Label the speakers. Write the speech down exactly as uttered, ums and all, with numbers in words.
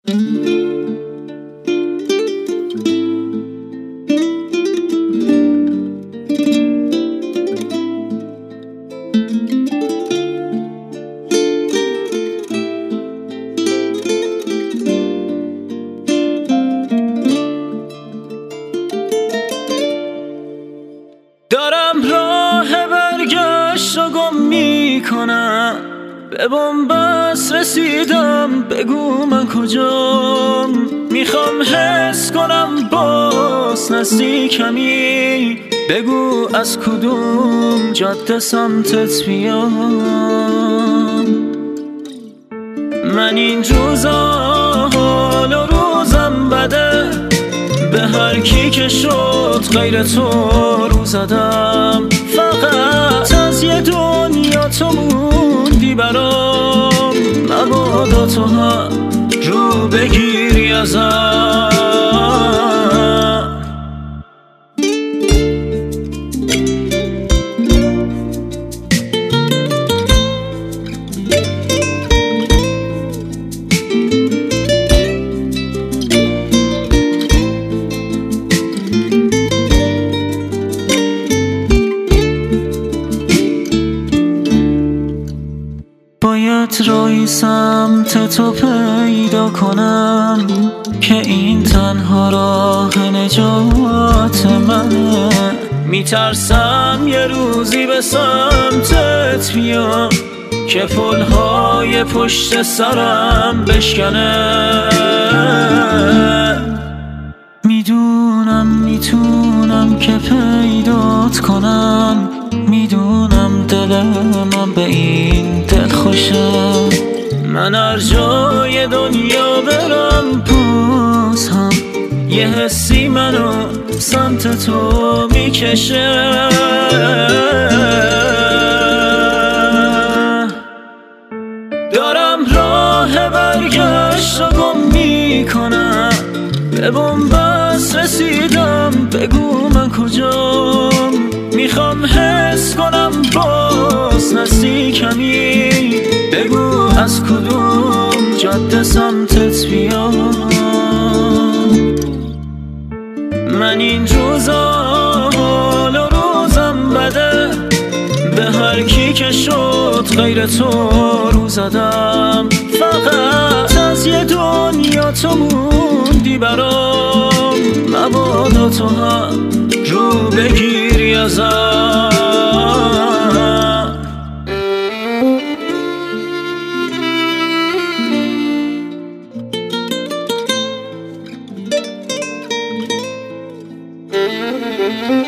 Speaker 1: دارم راه برگشت رو گم میکنم، به بنبست رسیدم، بگو من کجام. میخوام حس کنم باز نزدیکمی، بگو از کدوم جاده سمتت بیام. من این روزا حال و روزم بده، به هر کی که شد غیر تو رو زدم. فقط از یه دنیا تو موندی برام، مبادا تو هم رو بگیری ازم. باید راهی سمت تو پیدا کنم که این تنها راه نجات منه. میترسم یه روزی به سمتت بیام که پلهای پشت سرم بشکنه. میدونم میتونم که پیدات کنم، میدونم دل من به این دل خوشه. من هر جای دنیا برم باز هم یه حسی منو سمت تو میکشه. دارم راه برگشت رو گم میکنم، به بنبست رسیدم، بگو من کجام. میخوام حس کنم باز نزدیکمی، بگو از کدوم جاده سمتت بیام. من این روزا حال و روزم بده، به هر کی که شد غیر تو رو زدم. فقط از یه دنیا تو موندی برام، مبادا تو هم رو بگیری ازم.